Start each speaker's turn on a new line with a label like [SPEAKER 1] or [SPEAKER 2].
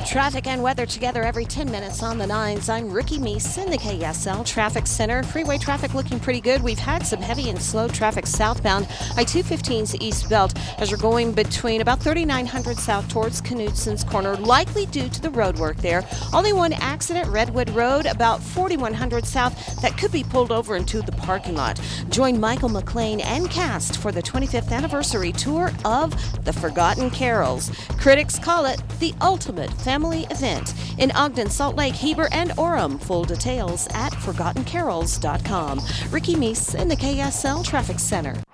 [SPEAKER 1] Traffic and weather together every 10 minutes on the 9s. I'm Ricky Meese in the KSL Traffic Center. Freeway traffic looking pretty good. We've had some heavy and slow traffic southbound I-215's East Belt as you're going between about 3900 south towards Knutson's Corner, likely due to the road work there. Only one accident, Redwood Road, about 4100 south, that could be pulled over into the parking lot. Join Michael McLean and cast for the 25th anniversary tour of The Forgotten Carols. Critics call it the ultimate family event in Ogden, Salt Lake, Heber, and Orem. Full details at ForgottenCarols.com. Ricky Meese in the KSL Traffic Center.